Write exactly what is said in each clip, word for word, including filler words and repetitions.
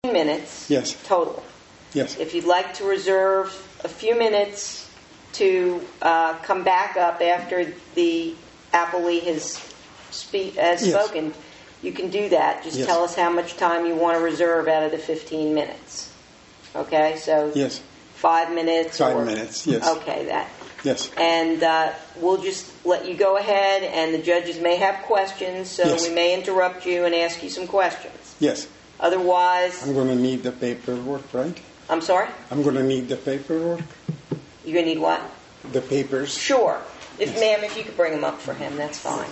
minutes Yes. total. Yes. If you'd like to reserve a few minutes to uh, come back up after the appellee has, spe- has Yes. spoken, you can do that. Just Yes. tell us how much time you want to reserve out of the fifteen minutes. Okay? So Yes. five minutes? Five or, minutes, yes. Okay, that. Yes. And uh, we'll just let you go ahead, and the judges may have questions, so Yes. we may interrupt you and ask you some questions. Yes. Otherwise, I'm going to need the paperwork, right? I'm sorry? I'm going to need the paperwork. You're going to need what? The papers. Sure. If, Yes. ma'am, if you could bring them up for him, that's fine.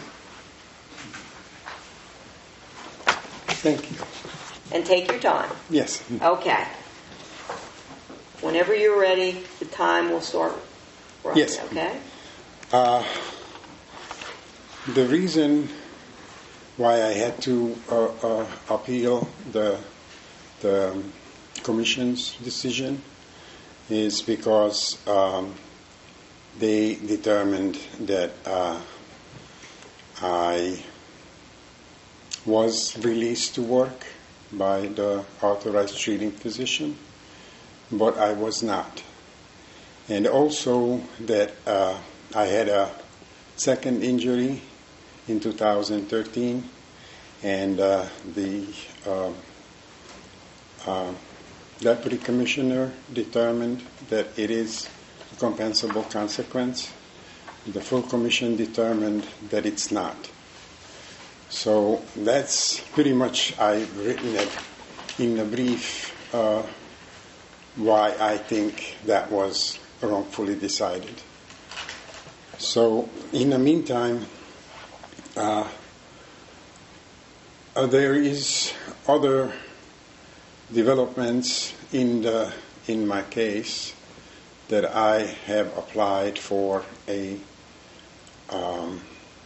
Thank you. And take your time. Yes. Okay. Whenever you're ready, the time will start running, Yes. okay? Uh, the reason why I had to uh, uh, appeal the the commission's decision is because um, they determined that uh, I was released to work by the authorized treating physician, but I was not. And also that uh, I had a second injury in two thousand thirteen, and uh, the uh, uh, deputy commissioner determined that it is a compensable consequence. The full commission determined that it's not. So that's pretty much, I've written it in a brief uh, why I think that was wrongfully decided. So in the meantime, uh, uh, there is other developments in the in my case that I have applied for a, um,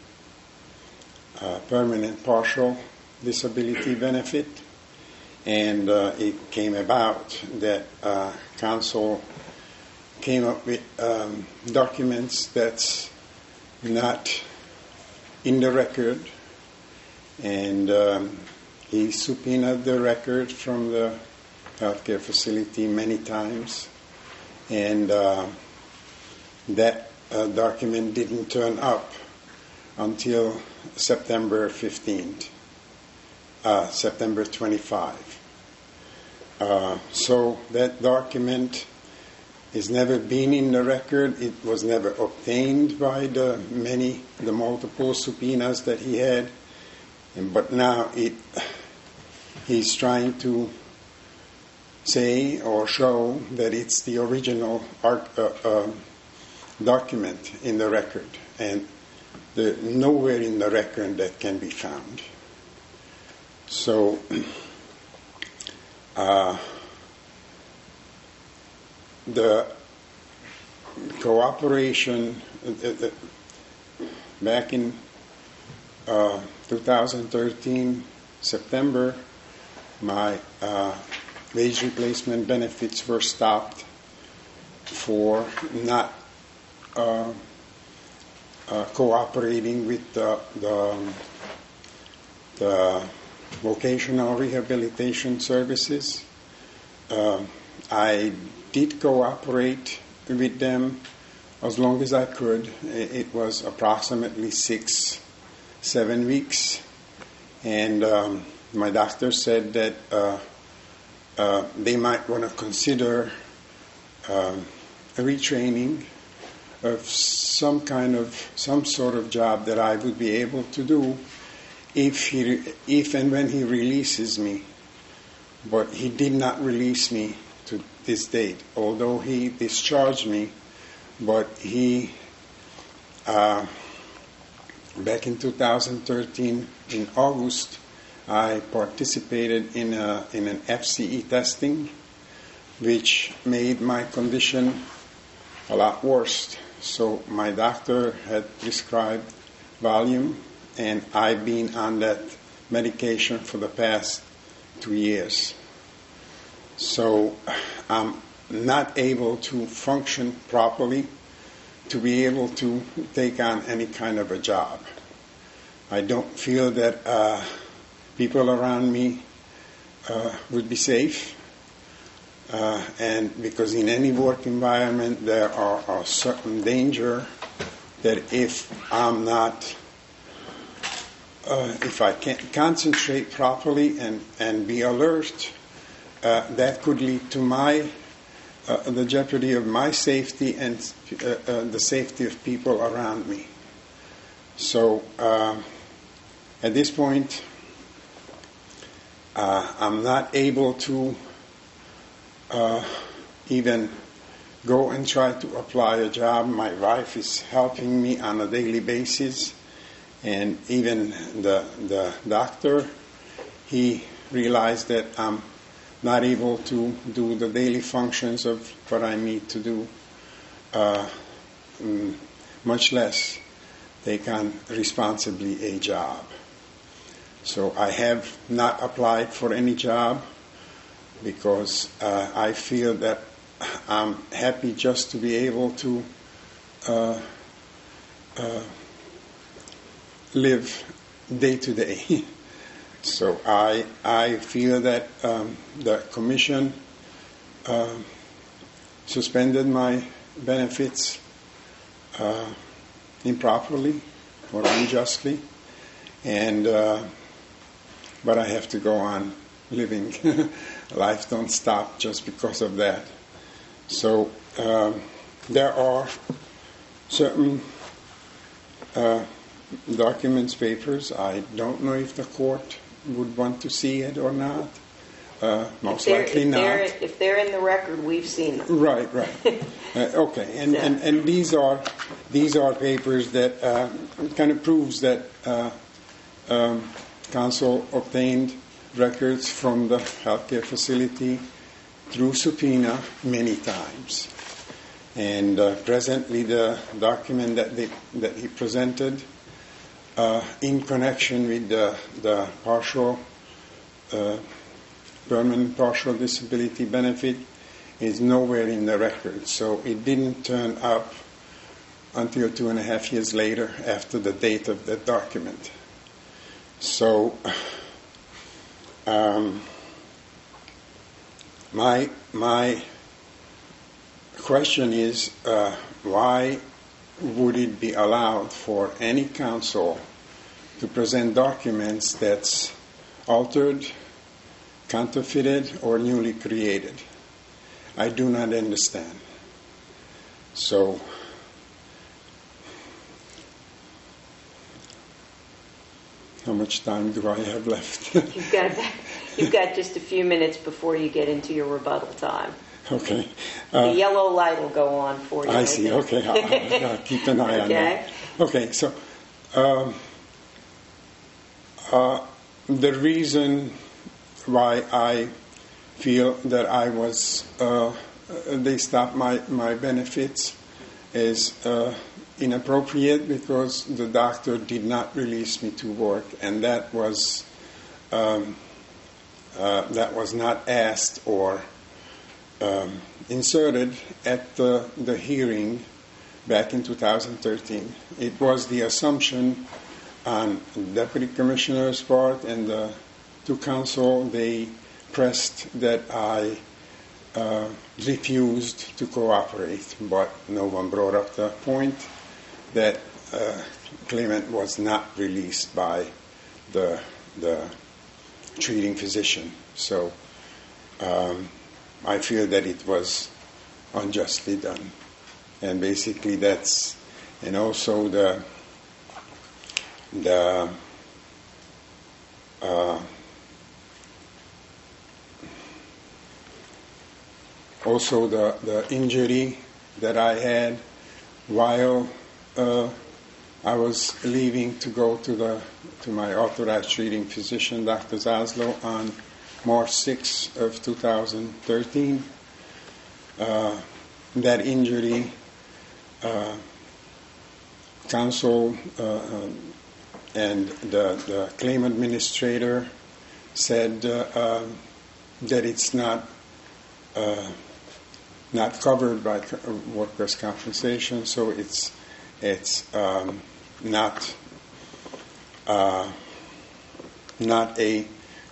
a permanent partial disability benefit, and uh, it came about that uh, council came up with um, documents that's not in the record, and um, he subpoenaed the record from the healthcare facility many times, and uh, that uh, document didn't turn up until September fifteenth, uh, September twenty-fifth. Uh, so that document has never been in the record. It was never obtained by the many, the multiple subpoenas that he had. And, but now it, he's trying to say or show that it's the original art, uh, uh, document in the record, and the, nowhere in the record that can be found. So, uh, the cooperation uh, uh, back in uh, two thousand thirteen, September, my uh, wage replacement benefits were stopped for not uh, uh, cooperating with the, the, the vocational rehabilitation services. Uh, I did cooperate with them as long as I could. It was approximately six, seven weeks. And um, my doctor said that uh, uh, they might want to consider um, a retraining of some kind of, some sort of job that I would be able to do if he, if and when he releases me. But he did not release me to this date, although he discharged me. But he, uh, back in two thousand thirteen, in August, I participated in a, in an F C E testing, which made my condition a lot worse. So my doctor had prescribed Valium, and I've been on that medication for the past two years. So I'm not able to function properly to be able to take on any kind of a job. I don't feel that uh, people around me uh, would be safe. Uh, and because in any work environment there are a certain danger that if I'm not, uh, if I can't concentrate properly and, and be alert, uh, that could lead to my, uh, the jeopardy of my safety and uh, uh, the safety of people around me. So uh, at this point, uh, I'm not able to Uh, even go and try to apply a job. My wife is helping me on a daily basis, and even the the doctor, he realized that I'm not able to do the daily functions of what I need to do, uh, mm, much less take on responsibly a job. So I have not applied for any job, because uh, I feel that I'm happy just to be able to uh, uh, live day to day. So I I feel that um, the commission uh, suspended my benefits uh, improperly or unjustly, and uh, but I have to go on living. Life don't stop just because of that. So um, there are certain uh, documents, papers. I don't know if the court would want to see it or not. Uh, most likely if not. They're, if they're in the record, we've seen them. Right, right. uh, okay, and, So. and and these are these are papers that uh, kind of proves that uh, um, counsel obtained records from the healthcare facility through subpoena many times. And uh, presently the document that they, that he presented uh, in connection with the, the partial, uh, permanent partial disability benefit is nowhere in the record. So it didn't turn up until two and a half years later after the date of that document. So Um, my my question is, uh, why would it be allowed for any counsel to present documents that's altered, counterfeited, or newly created? I do not understand. So how much time do I have left? You've got you've got just a few minutes before you get into your rebuttal time. Okay. Uh, the yellow light will go on for you. I see. Okay. I'll, I'll, I'll keep an eye okay. on that. Okay. So um, uh, the reason why I feel that I was uh, they stopped my, my benefits is uh, inappropriate because the doctor did not release me to work, and that was um, uh, that was not asked or um, inserted at the the hearing back in two thousand thirteen. It was the assumption on the deputy commissioner's part and the to counsel. They pressed that I uh, refused to cooperate, but no one brought up the point that uh, claimant was not released by the the treating physician. So um, I feel that it was unjustly done, and basically that's, and also the the uh, also the the injury that I had while Uh, I was leaving to go to the to my authorized treating physician, Doctor Zaslow, on March sixth of two thousand thirteen. Uh, that injury, uh, counsel uh, and the, the claim administrator said uh, uh, that it's not uh, not covered by workers' compensation, so it's It's um, not uh, not a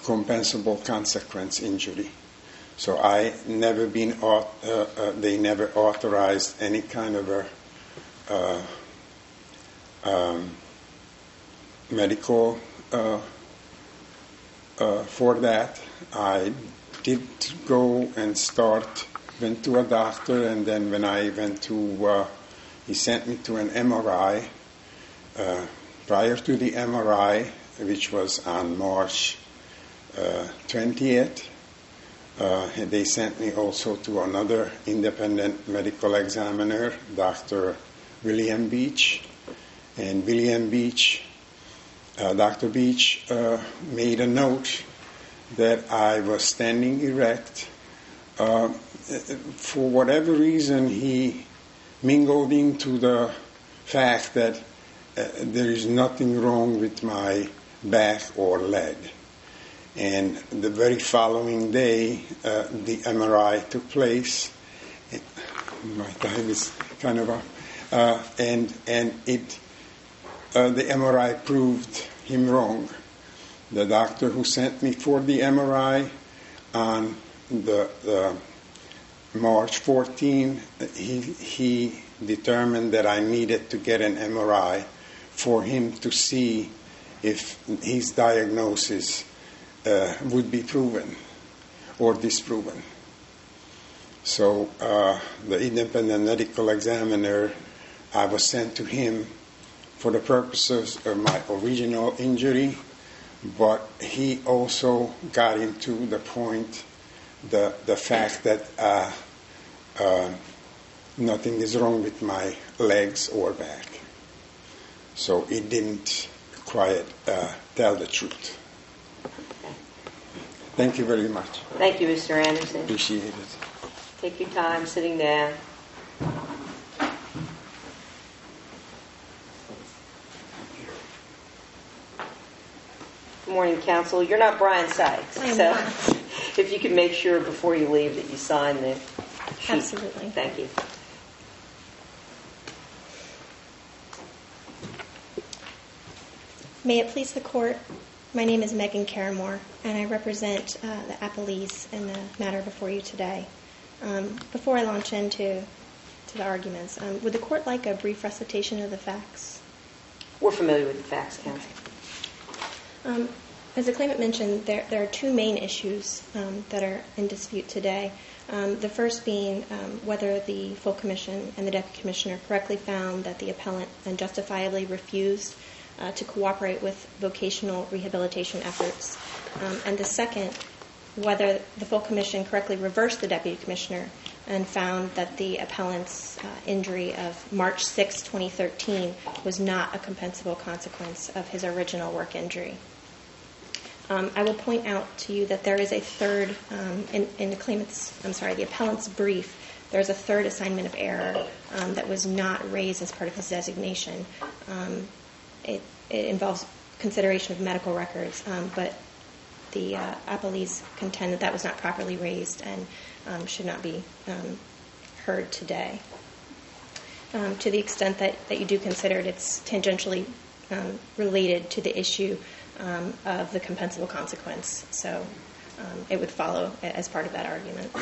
compensable consequence injury. So I never been, uh, uh, they never authorized any kind of a uh, um, medical uh, uh, for that. I did go and start, went to a doctor, and then when I went to, uh, he sent me to an M R I. Uh, prior to the M R I, which was on March uh, twentieth, uh, they sent me also to another independent medical examiner, Doctor William Beach. And William Beach, uh, Doctor Beach uh, made a note that I was standing erect. Uh, for whatever reason, he mingled into the fact that uh, there is nothing wrong with my back or leg. And the very following day, uh, the M R I took place. It, my time is kind of up. Uh, and and it uh, the M R I proved him wrong. The doctor who sent me for the M R I on the, the March fourteenth, he he determined that I needed to get an M R I for him to see if his diagnosis uh, would be proven or disproven. So uh, the independent medical examiner, I was sent to him for the purposes of my original injury, but he also got into the point, the the fact that uh, uh, nothing is wrong with my legs or back. So it didn't quite uh, tell the truth. Thank you very much. Thank you, Mister Anderson. Appreciate it. Take your time sitting down. Good morning, counsel. You're not Brian Sykes. I am so not. If you could make sure before you leave that you sign the sheet. Absolutely. Thank you. May it please the Court, my name is Megan Caramore, and I represent uh, the appellees in the matter before you today. Um, before I launch into to the arguments, um, would the Court like a brief recitation of the facts? We're familiar with the facts, counsel. Um, as the claimant mentioned, there, there are two main issues um, that are in dispute today. Um, the first being um, whether the full commission and the deputy commissioner correctly found that the appellant unjustifiably refused uh, to cooperate with vocational rehabilitation efforts. Um, and the second, whether the full commission correctly reversed the deputy commissioner and found that the appellant's uh, injury of March sixth, twenty thirteen was not a compensable consequence of his original work injury. Um, I will point out to you that there is a third, um, in, in the claimant's, I'm sorry, the appellant's brief, there's a third assignment of error um, that was not raised as part of his designation. Um, it, it involves consideration of medical records, um, but the uh, appellees contend that that was not properly raised and um, should not be um, heard today. Um, to the extent that, that you do consider it, it's tangentially um, related to the issue um, of the compensable consequence. So um, it would follow as part of that argument.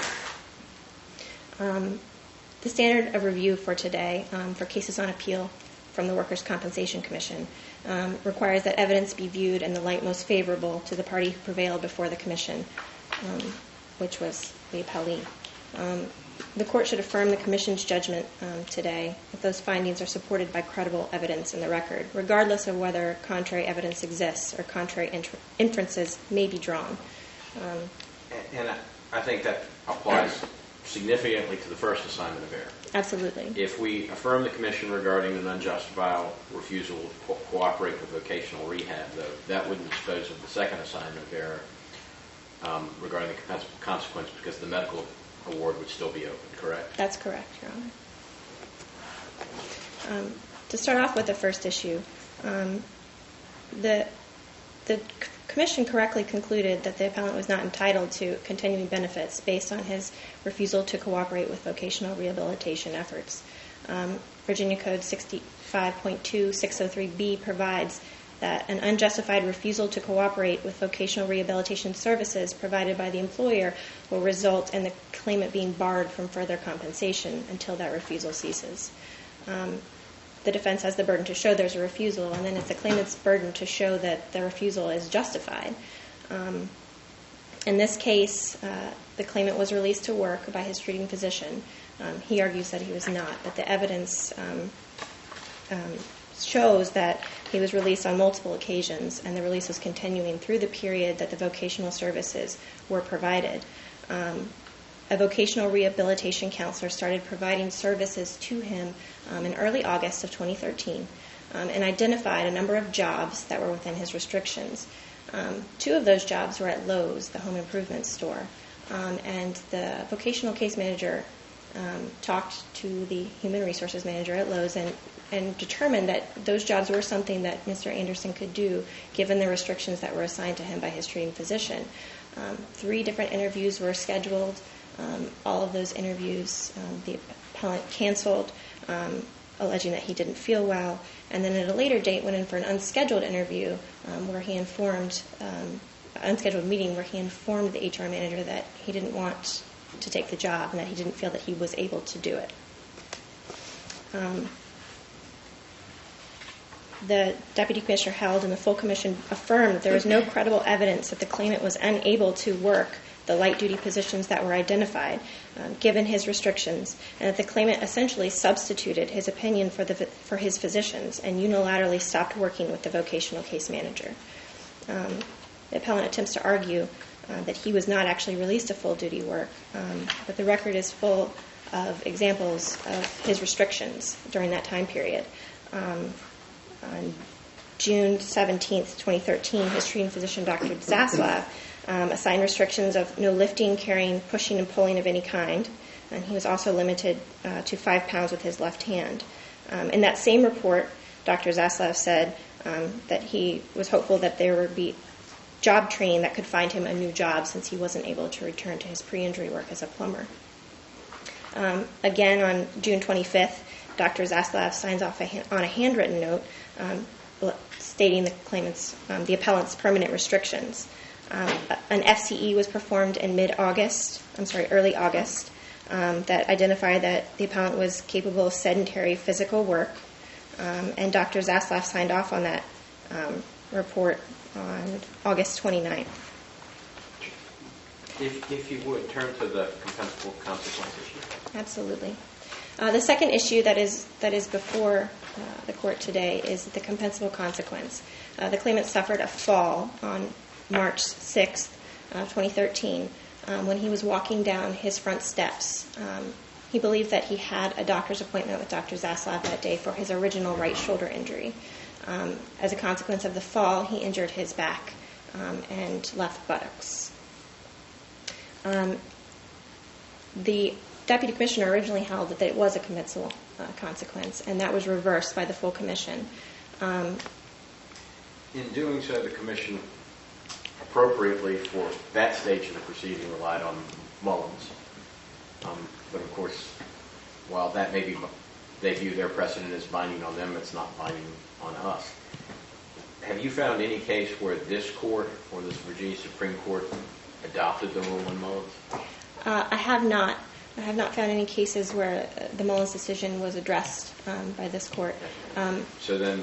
Um, the standard of review for today um, for cases on appeal from the Workers' Compensation Commission um, requires that evidence be viewed in the light most favorable to the party who prevailed before the commission, um, which was the appellee. Um, the court should affirm the commission's judgment um, today if those findings are supported by credible evidence in the record, regardless of whether contrary evidence exists or contrary inter- inferences may be drawn. Um, and, and I think that applies significantly to the first assignment of error. Absolutely. If we affirm the commission regarding an unjustifiable refusal to co- cooperate with vocational rehab, though, that wouldn't dispose of the second assignment of error um, regarding the compensable consequence, because the medical award would still be open, correct? That's correct, Your Honor. Um, to start off with the first issue, um, the the c- commission correctly concluded that the appellant was not entitled to continuing benefits based on his refusal to cooperate with vocational rehabilitation efforts. Um, Virginia Code sixty-five point two six oh three B provides that an unjustified refusal to cooperate with vocational rehabilitation services provided by the employer will result in the claimant being barred from further compensation until that refusal ceases. Um, the defense has the burden to show there's a refusal, and then it's the claimant's burden to show that the refusal is justified. Um, in this case, uh, the claimant was released to work by his treating physician. Um, he argues that he was not, but the evidence um, um, shows that he was released on multiple occasions, and the release was continuing through the period that the vocational services were provided. Um, a vocational rehabilitation counselor started providing services to him um, in early August of twenty thirteen um, and identified a number of jobs that were within his restrictions. Um, two of those jobs were at Lowe's, the home improvement store, um, and the vocational case manager um, talked to the human resources manager at Lowe's and, and determined that those jobs were something that Mister Anderson could do given the restrictions that were assigned to him by his treating physician. Um, three different interviews were scheduled. Um, all of those interviews, um, the appellant canceled, um, alleging that he didn't feel well, and then at a later date went in for an unscheduled interview um, where he informed, um, unscheduled meeting where he informed the H R manager that he didn't want to take the job and that he didn't feel that he was able to do it. Um, the deputy commissioner held and the full commission affirmed that there was no credible evidence that the claimant was unable to work the light-duty positions that were identified, um, given his restrictions, and that the claimant essentially substituted his opinion for the for his physicians and unilaterally stopped working with the vocational case manager. Um, the appellant attempts to argue uh, that he was not actually released to full-duty work, um, but the record is full of examples of his restrictions during that time period. Um, on June seventeenth, twenty thirteen, his treating physician, Doctor Zaslav, Um, assigned restrictions of no lifting, carrying, pushing, and pulling of any kind. And he was also limited uh, to five pounds with his left hand. Um, in that same report, Doctor Zaslav said um, that he was hopeful that there would be job training that could find him a new job since he wasn't able to return to his pre-injury work as a plumber. Um, again, on June twenty-fifth, Doctor Zaslav signs off a ha- on a handwritten note um, stating the claimant's, um, the appellant's permanent restrictions. Um, an F C E was performed in mid-August, I'm sorry, early August, um, that identified that the appellant was capable of sedentary physical work, um, and Doctor Zaslav signed off on that um, report on August twenty-ninth. If, if you would, turn to the compensable consequence issue. Absolutely. Uh, the second issue that is that is before uh, the court today is the compensable consequence. Uh, the claimant suffered a fall on March sixth, uh, twenty thirteen, um, when he was walking down his front steps. Um, he believed that he had a doctor's appointment with Doctor Zaslav that day for his original right shoulder injury. Um, as a consequence of the fall, he injured his back um, and left buttocks. Um, the deputy commissioner originally held that it was a compensable uh, consequence, and that was reversed by the full commission. Um, In doing so, the commission appropriately for that stage of the proceeding relied on Mullins. Um, but of course, while that may be, they view their precedent as binding on them, it's not binding on us. Have you found any case where this court or this Virginia Supreme Court adopted the rule in Mullins? Uh, I have not. I have not found any cases where the Mullins decision was addressed um, by this court. Um, so then,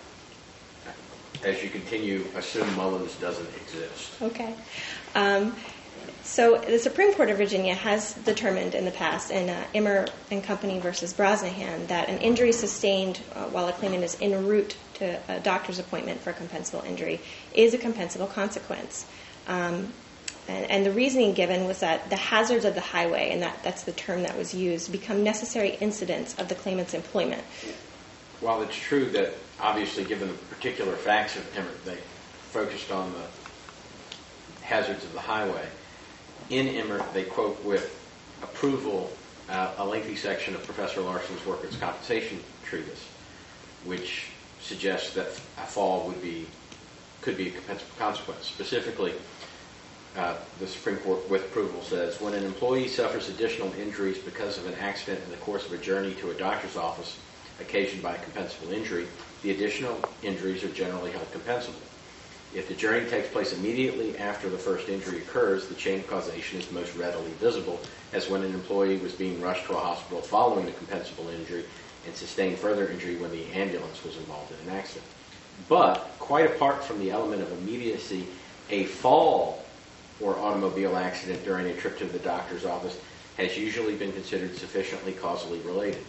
as you continue, assume Mullins doesn't exist. Okay. Um, so the Supreme Court of Virginia has determined in the past, in uh, Immer and Company versus Brosnahan, that an injury sustained uh, while a claimant is en route to a doctor's appointment for a compensable injury is a compensable consequence. Um, and, and the reasoning given was that the hazards of the highway, and that, that's the term that was used, become necessary incidents of the claimant's employment. While it's true that, obviously, given the particular facts of Emmert, they focused on the hazards of the highway, in Emmert, they quote with approval uh, a lengthy section of Professor Larson's workers' compensation treatise, which suggests that a fall would be could be a compensable consequence. Specifically, uh, the Supreme Court, with approval, says, when an employee suffers additional injuries because of an accident in the course of a journey to a doctor's office, occasioned by a compensable injury, the additional injuries are generally held compensable. If the journey takes place immediately after the first injury occurs, the chain of causation is most readily visible, as when an employee was being rushed to a hospital following a compensable injury and sustained further injury when the ambulance was involved in an accident. But, quite apart from the element of immediacy, a fall or automobile accident during a trip to the doctor's office has usually been considered sufficiently causally related.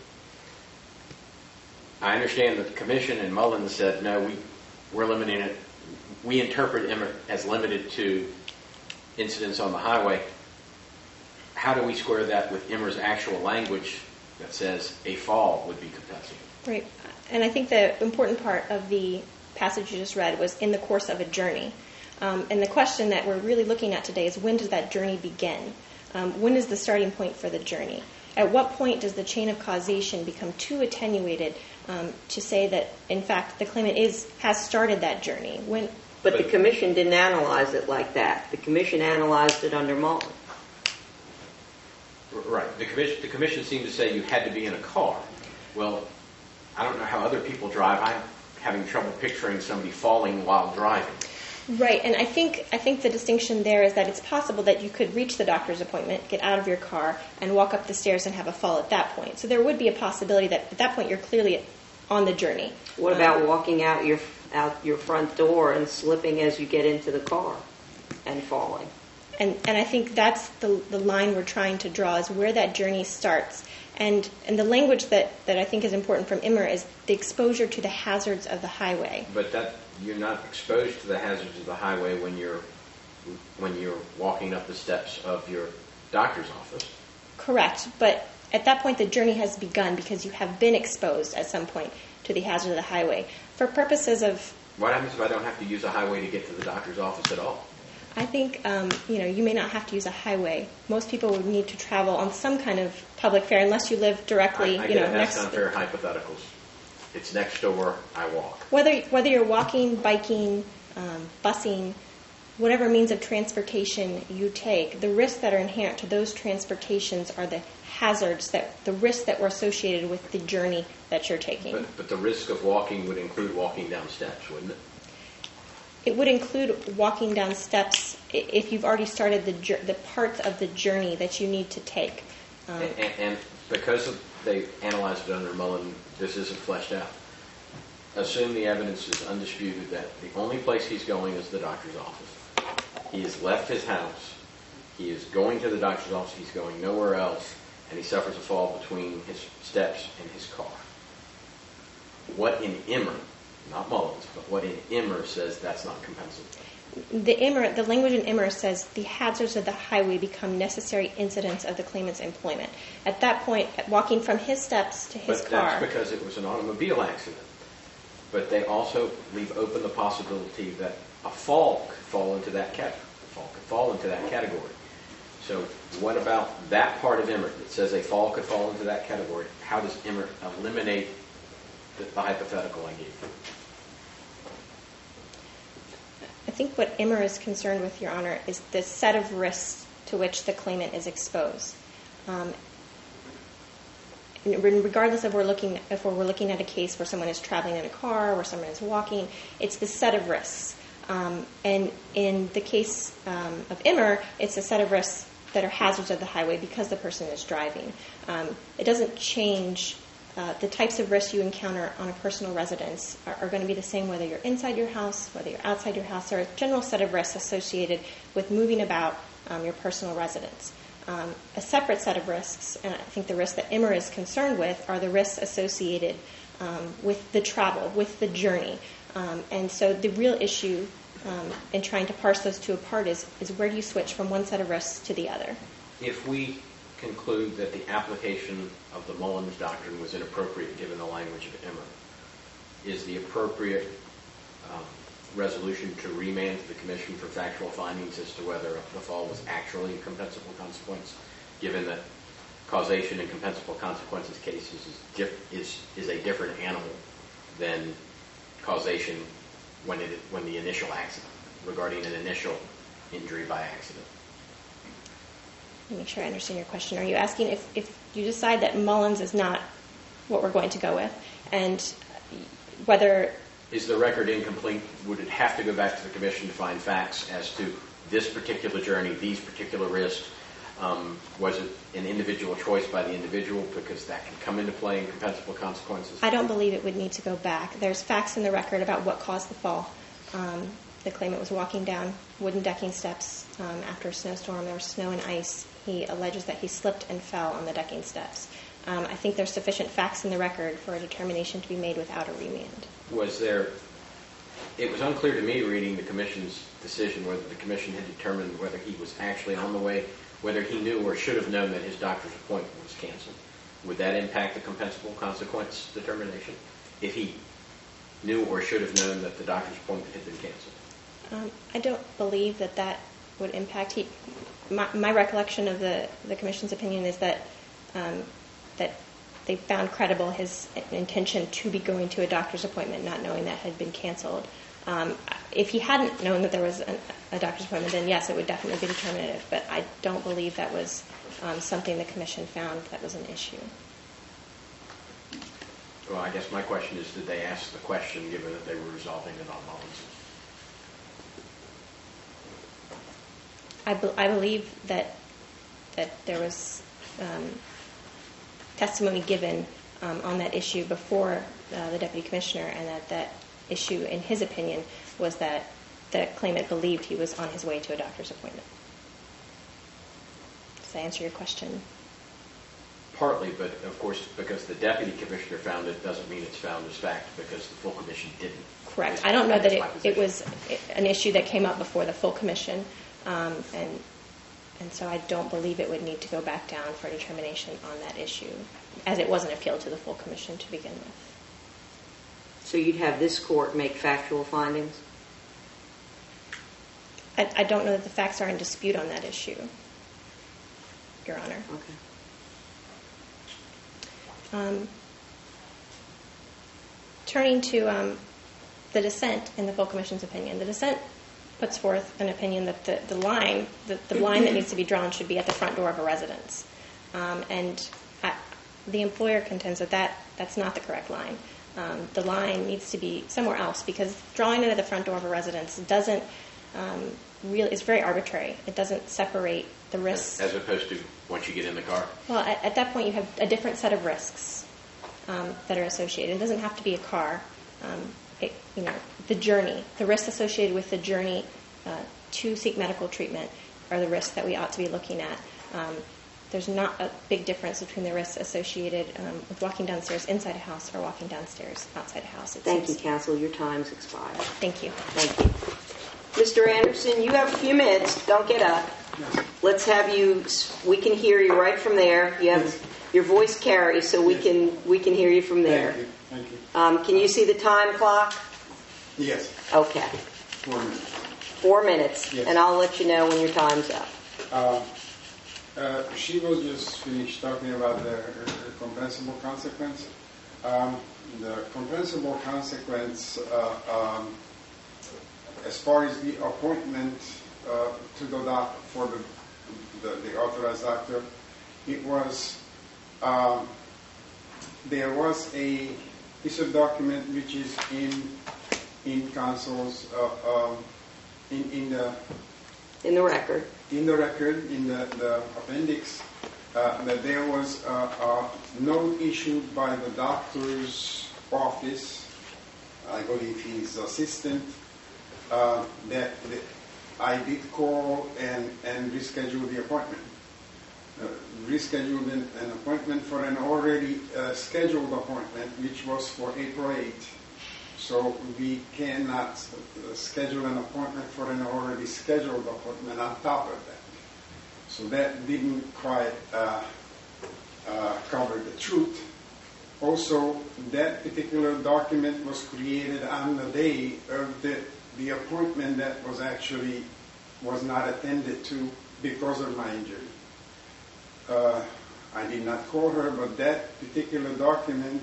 I understand that the Commission and Mullins said, no, we, we're limiting it. We interpret Emmer as limited to incidents on the highway. How do we square that with Emmer's actual language that says a fall would be compensable? Right. And I think the important part of the passage you just read was in the course of a journey. Um, and the question that we're really looking at today is, when does that journey begin? Um, when is the starting point for the journey? At what point does the chain of causation become too attenuated um, to say that, in fact, the claimant is has started that journey? When, But, But- the commission didn't analyze it like that. The commission analyzed it under Mullins. Right. The commission, the commission seemed to say you had to be in a car. Well, I don't know how other people drive. I'm having trouble picturing somebody falling while driving. Right, and I think I think the distinction there is that it's possible that you could reach the doctor's appointment, get out of your car, and walk up the stairs and have a fall at that point. So there would be a possibility that at that point you're clearly on the journey. What about walking out your out your front door and slipping as you get into the car and falling? And and I think that's the the line we're trying to draw, is where that journey starts. And and the language that, that I think is important from Immer is the exposure to the hazards of the highway. But that you're not exposed to the hazards of the highway when you're when you're walking up the steps of your doctor's office. Correct, but at that point the journey has begun because you have been exposed at some point to the hazards of the highway. For purposes of, What happens if I don't have to use a highway to get to the doctor's office at all? I think, um, you know, you may not have to use a highway. Most people would need to travel on some kind of public fare unless you live directly, I, I you get know, it. That's next not fair hypotheticals. It's next door, I walk. Whether whether you're walking, biking, um, busing, whatever means of transportation you take, the risks that are inherent to those transportations are the hazards, that the risks that were associated with the journey that you're taking. But, but the risk of walking would include walking down steps, wouldn't it? It would include walking down steps i- if you've already started the jour- the parts of the journey that you need to take. Um, And, and, and because of, they analyzed it under Mullen, this isn't fleshed out. Assume the evidence is undisputed that the only place he's going is the doctor's office. He has left his house. He is going to the doctor's office. He's going nowhere else. And he suffers a fall between his steps and his car. What in Immer, not Mullins, but what in Immer says that's not compensable? The Immer, the language in Immer says the hazards of the highway become necessary incidents of the claimant's employment. At that point, walking from his steps to his But car. that's because it was an automobile accident. But they also leave open the possibility that a fall could fall into that category. A fall could fall into that category. So what about that part of Immer that says a fall could fall into that category? How does Immer eliminate the, the hypothetical I gave you? I think what Immer is concerned with, Your Honor, is the set of risks to which the claimant is exposed. Um, regardless of we're looking, if we're looking at a case where someone is traveling in a car, where someone is walking, it's the set of risks. Um, and in the case um, of Immer, it's a set of risks that are hazards of the highway because the person is driving. Um, it doesn't change. Uh, the types of risks you encounter on a personal residence are, are going to be the same whether you're inside your house, whether you're outside your house. There are a general set of risks associated with moving about um, your personal residence. Um, a separate set of risks, and I think the risks that Immer is concerned with, are the risks associated um, with the travel, with the journey. Um, and so the real issue um, in trying to parse those two apart is, is where do you switch from one set of risks to the other? If we conclude that the application of the Mullins doctrine was inappropriate given the language of Immer, is the appropriate um, resolution to remand to the Commission for factual findings as to whether the fall was actually a compensable consequence, given that causation and compensable consequences cases is, diff- is, is a different animal than causation when, it, when the initial accident, regarding an initial injury by accident? Let me make sure I understand your question. Are you asking if, if you decide that Mullins is not what we're going to go with, And whether Is the record incomplete? Would it have to go back to the commission to find facts as to this particular journey, these particular risks? Um, was it an individual choice by the individual, because that can come into play in compensable consequences? I don't believe it would need to go back. There's facts in the record about what caused the fall. Um, the claimant was walking down wooden decking steps um, after a snowstorm. There was snow and ice. He alleges that he slipped and fell on the decking steps. Um, I think there's sufficient facts in the record for a determination to be made without a remand. Was there, it was unclear to me reading the commission's decision whether the commission had determined whether he was actually on the way, whether he knew or should have known that his doctor's appointment was canceled. Would that impact the compensable consequence determination if he knew or should have known that the doctor's appointment had been canceled? Um, I don't believe that that would impact. He, my, my recollection of the, the commission's opinion is that um, that they found credible his intention to be going to a doctor's appointment, not knowing that had been canceled. Um, if he hadn't known that there was an, a doctor's appointment, then yes, it would definitely be determinative. But I don't believe that was um, something the commission found that was an issue. Well, I guess my question is, did they ask the question given that they were resolving it on Mullins? I, be, I believe that that there was um, testimony given um, on that issue before uh, the deputy commissioner, and that that issue, in his opinion, was that the claimant believed he was on his way to a doctor's appointment. Does that answer your question? Partly, but of course, because the deputy commissioner found it doesn't mean it's found as fact because the full commission didn't. Correct. I don't know that it, it was an issue that came up before the full commission, um, and and so I don't believe it would need to go back down for determination on that issue, as it wasn't appealed to the full commission to begin with. So you'd have this court make factual findings? I, I don't know that the facts are in dispute on that issue, Your Honor. Okay. Um, turning to um, the dissent in the full commission's opinion, the dissent puts forth an opinion that the, the line, the, the line that needs to be drawn should be at the front door of a residence. Um, and I, the employer contends that, that that's not the correct line. Um, the line needs to be somewhere else, because drawing it at the front door of a residence doesn't um, really, it's very arbitrary. It doesn't separate the risks. As opposed to once you get in the car? Well, at, at that point you have a different set of risks um, that are associated. It doesn't have to be a car. Um, it, you know, the journey, the risks associated with the journey uh, to seek medical treatment are the risks that we ought to be looking at. Um, there's not a big difference between the risks associated um, with walking downstairs inside a house or walking downstairs outside a house. It Thank seems. you, counsel. Your time's expired. Thank you. Thank you. Mister Anderson, you have a few minutes. Don't get up. Let's have you, we can hear you right from there. You have your voice carries, so we Yes. can we can hear you from there. Thank you. Thank you. Um, can you see the time clock? Yes, Okay. four minutes. Four minutes, Yes. and I'll let you know when your time's up. Uh, uh, she was just finished talking about the uh, compensable consequence. Um, the compensable consequence, uh, um, as far as the appointment uh, to the doc for the, the, the authorized doctor, it was um, there was a piece of document which is in in counsel's uh, um, in in the In the record. in the record, in the, the appendix, uh, that there was a, a note issued by the doctor's office, I believe his assistant, uh, that the, I did call and, and reschedule the appointment. Uh, rescheduled an, an appointment for an already uh, scheduled appointment, which was for April eighth. So we cannot uh, schedule an appointment for an already scheduled appointment on top of that. So that didn't quite uh, uh, cover the truth. Also, that particular document was created on the day of the, the appointment that was actually was not attended to because of my injury. Uh, I did not call her, but that particular document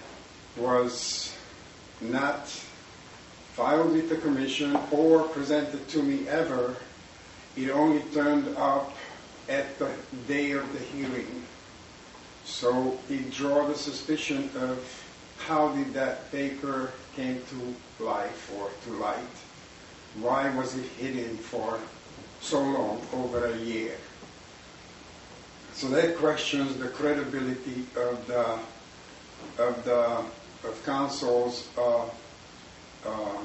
was not filed with the commission or presented to me ever. It only turned up at the day of the hearing. So it drew the suspicion of how did that paper came to life or to light? Why was it hidden for so long, over a year? So that questions the credibility of the of the of counsel's uh, um,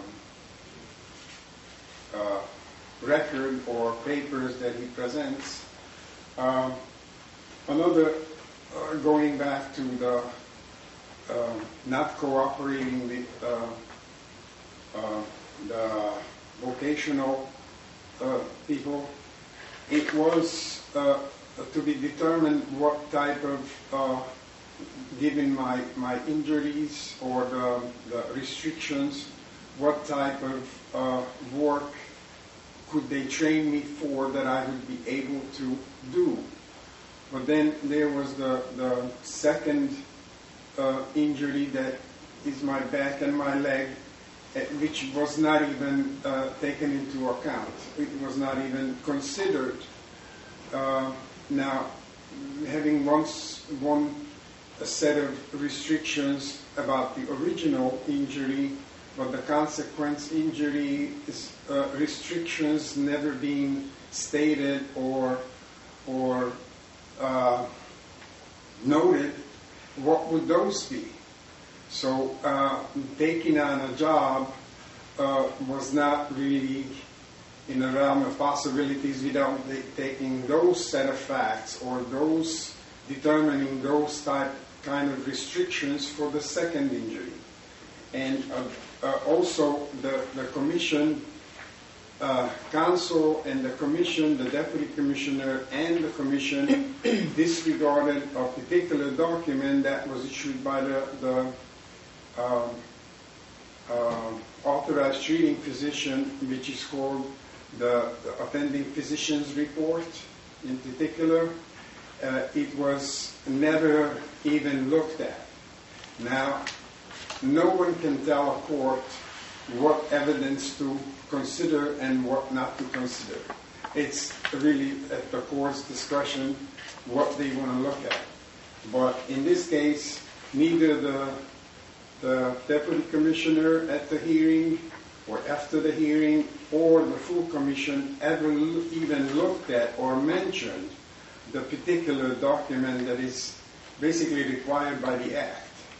uh, record or papers that he presents. Um, another, uh, going back to the uh, not cooperating with uh, uh, the vocational uh, people, it was uh, to be determined what type of, uh, given my, my injuries or the, the restrictions, what type of uh, work could they train me for that I would be able to do. But then there was the, the second uh, injury that is my back and my leg, which was not even uh, taken into account. It was not even considered. Uh, now, having once one a set of restrictions about the original injury, but the consequence injury is uh, restrictions never being stated or or uh, noted, what would those be? So uh, taking on a job uh, was not really in the realm of possibilities without taking those set of facts or those determining those type kind of restrictions for the second injury. And uh, uh, also the, the commission, uh, council and the commission, the deputy commissioner and the commission disregarded a particular document that was issued by the, the uh, uh, authorized treating physician, which is called the, the attending physician's report in particular. Uh, it was never even looked at. Now, no one can tell a court what evidence to consider and what not to consider. It's really at the court's discretion what they want to look at. But in this case, neither the, the deputy commissioner at the hearing or after the hearing or the full commission ever l- even looked at or mentioned the particular document that is basically required by the Act.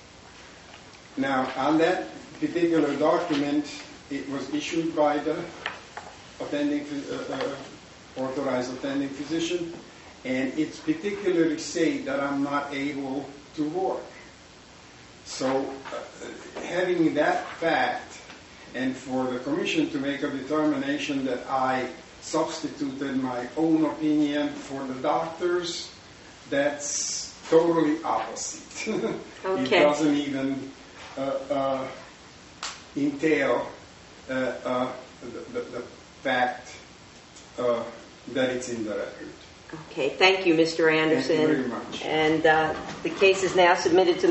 Now, on that particular document, it was issued by the attending, uh, uh, authorized attending physician, and it's particularly say that I'm not able to work. So, uh, having that fact, and for the commission to make a determination that I substituted my own opinion for the doctor's, that's totally opposite. Okay. It doesn't even uh, uh, entail uh, uh, the, the, the fact uh, that it's in the record. Okay, thank you, Mister Anderson. Thank you very much. And uh, the case is now submitted to